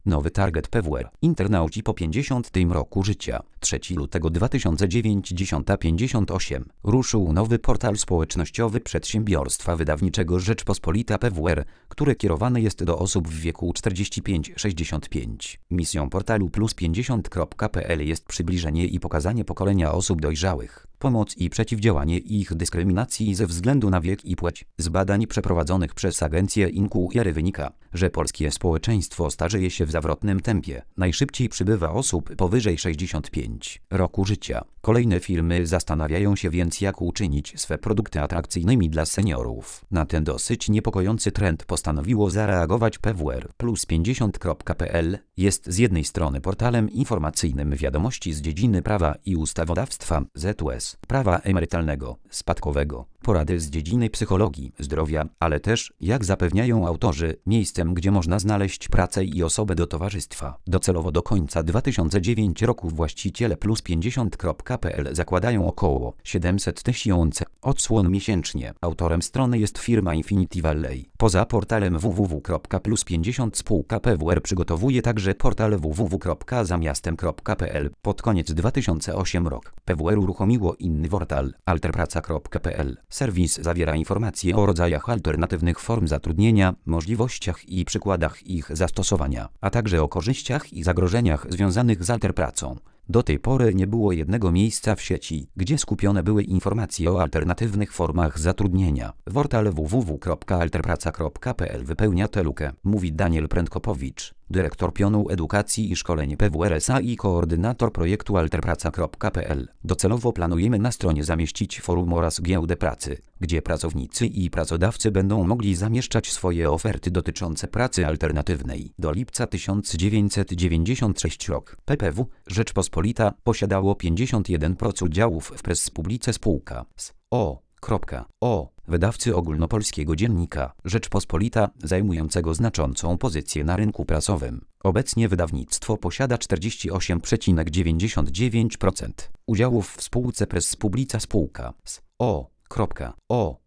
Nowy target PWR. Internauci po 50. roku życia. 3 lutego 2009 10:58. Ruszył nowy portal społecznościowy przedsiębiorstwa wydawniczego Rzeczpospolita PWR, który kierowany jest do osób w wieku 45-65. Misją portalu plus50.pl jest przybliżenie i pokazanie pokolenia osób dojrzałych, pomoc i przeciwdziałanie ich dyskryminacji ze względu na wiek i płeć. Z badań przeprowadzonych przez agencję Inquiry wynika, że polskie społeczeństwo starzeje się w zawrotnym tempie. Najszybciej przybywa osób powyżej 65 roku życia. Kolejne firmy zastanawiają się więc, jak uczynić swe produkty atrakcyjnymi dla seniorów. Na ten dosyć niepokojący trend postanowiło zareagować PWR. Plus50.pl jest z jednej strony portalem informacyjnym wiadomości z dziedziny prawa i ustawodawstwa, ZUS, prawa emerytalnego, spadkowego, porady z dziedziny psychologii, zdrowia, ale też, jak zapewniają autorzy, miejscem, gdzie można znaleźć pracę i osobę do towarzystwa. Docelowo do końca 2009 roku właściciele plus50.pl zakładają około 700 000 odsłon miesięcznie. Autorem strony jest firma Infinity Valley. Poza portalem www.plus50 spółka PWR przygotowuje także portal www.zamiastem.pl. Pod koniec 2008 roku PWR uruchomiło inny portal, alterpraca.pl. Serwis zawiera informacje o rodzajach alternatywnych form zatrudnienia, możliwościach i przykładach ich zastosowania, a także o korzyściach i zagrożeniach związanych z alterpracą. Do tej pory nie było jednego miejsca w sieci, gdzie skupione były informacje o alternatywnych formach zatrudnienia. Portal www.alterpraca.pl wypełnia tę lukę, mówi Daniel Prędkopowicz, dyrektor pionu edukacji i szkoleń PWR SA i koordynator projektu alterpraca.pl. Docelowo planujemy na stronie zamieścić forum oraz giełdę pracy, gdzie pracownicy i pracodawcy będą mogli zamieszczać swoje oferty dotyczące pracy alternatywnej. Do lipca 1996 rok PPW Rzeczpospolita posiadało 51% udziałów w Press Publice spółka z.o. wydawcy ogólnopolskiego dziennika Rzeczpospolita, zajmującego znaczącą pozycję na rynku prasowym. Obecnie wydawnictwo posiada 48,99% udziałów w spółce Press Publica spółka z.o.